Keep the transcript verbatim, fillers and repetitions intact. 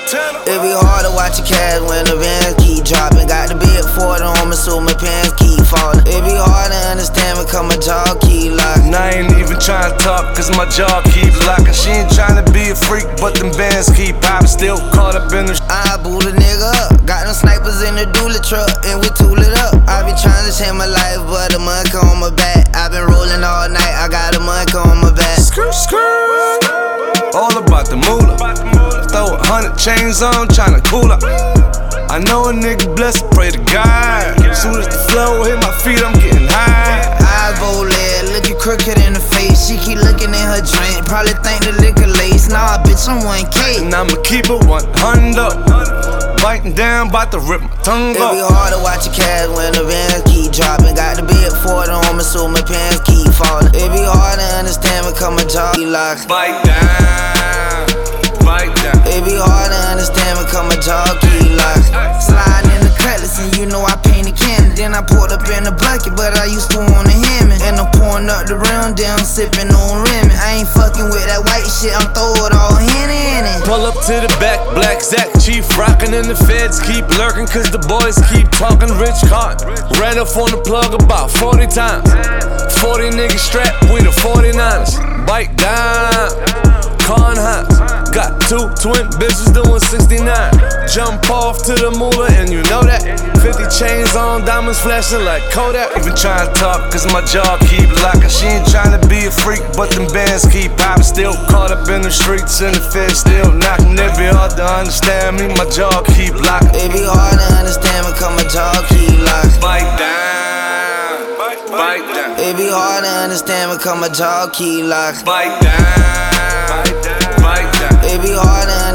It be hard to watch your cash when the bands keep dropping. Got the big Ford on me, so my pants keep falling. It be hard to understand because my jaw keep locking. And I ain't even trying to talk cause my jaw keep locking. She ain't trying to be a freak, but them bands keep popping. Still caught up in the I boot a nigga up. Got them snipers in the dually truck and we tool it up. I be trying to change my life, but the monk on my back. I been rolling all night, I got a monk on my back. Skirt, skirt. All about the moolah. Throw a hundred chains on, tryna cool up. I know a nigga blessed, pray to God. Soon as the flow hit my feet, I'm getting high. Eyes voled, looking crooked in the face. She keep looking in her drink, probably think the liquor lace. Nah, bitch, I'm one K. And I'ma keep it one hundred up. Biting down, bout to rip my tongue It up. be hard to watch your cash when the bands keep dropping. Got the big Ford on me, so my pants keep falling. It be hard to understand because my jaw keep locking. Bite down, bite down. It be hard to understand because my jaw keep locking. Sliding in the cutlass and you know I painted candy. Then I poured up in the bucket, but I used to wanna hem it. And I'm pouring up the rim, then I'm sipping on Remy. I ain't fucking with that white shit, I'm throwing it all Henny in it. Pull up to the back, black Zach, chief rockin' and the feds keep lurking cause the boys keep talking rich cotton. Ran up on the plug about forty times. forty niggas strapped with the forty-niners. Bite down, con hot. Got two twin bitches doing sixty-nine. Jump off to the moolah and you know that. fifty chains on, diamonds flashing like Kodak. Even trying to talk cause my jaw keep locking. She ain't trying to be a freak, but them bands keep popping. Still caught up in the streets and the feds still knocking. It be hard to understand me, my jaw keep locking. It be hard to understand because my jaw keep locking. Bite down, bite down. It be hard to understand because my jaw keep locking. Bite down, bite down. It be hard to